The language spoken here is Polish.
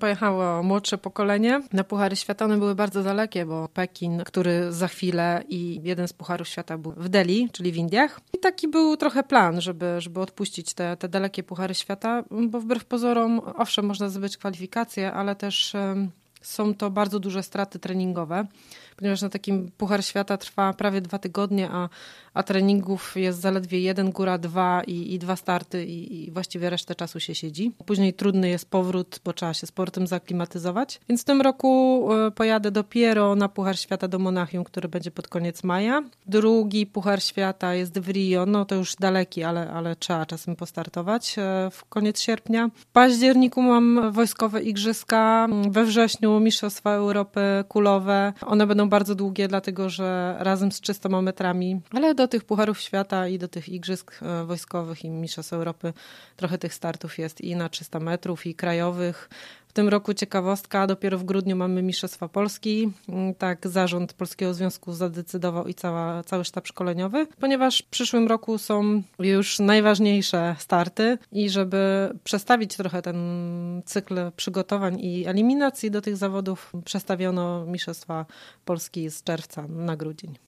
pojechało młodsze pokolenie na Puchary Świata. One były bardzo dalekie, bo Pekin, który za chwilę i jeden z Pucharów Świata był w Delhi, czyli w Indiach. I taki był trochę plan, żeby odpuścić te dalekie Puchary Świata, bo wbrew pozorom, owszem, można zdobyć kwalifikacje, ale też są to bardzo duże straty treningowe, ponieważ na takim Puchar Świata trwa prawie 2 tygodnie, a treningów jest zaledwie 1, góra 2 i 2 starty i właściwie resztę czasu się siedzi. Później trudny jest powrót, bo trzeba się sportem zaklimatyzować. Więc w tym roku pojadę dopiero na Puchar Świata do Monachium, który będzie pod koniec maja. Drugi Puchar Świata jest w Rio, no to już daleki, ale trzeba czasem postartować w koniec sierpnia. W październiku mam wojskowe igrzyska, we wrześniu Mistrzostwa Europy kulowe. One będą bardzo długie, dlatego że razem z 300 metrami, ale do tych Pucharów Świata i do tych igrzysk wojskowych i Mistrzostw Europy trochę tych startów jest i na 300 metrów i krajowych. W tym roku ciekawostka, dopiero w grudniu mamy Mistrzostwa Polski. Tak zarząd Polskiego Związku zadecydował i cały sztab szkoleniowy, ponieważ w przyszłym roku są już najważniejsze starty i żeby przestawić trochę ten cykl przygotowań i eliminacji do tych zawodów, przestawiono Mistrzostwa Polski z czerwca na grudzień.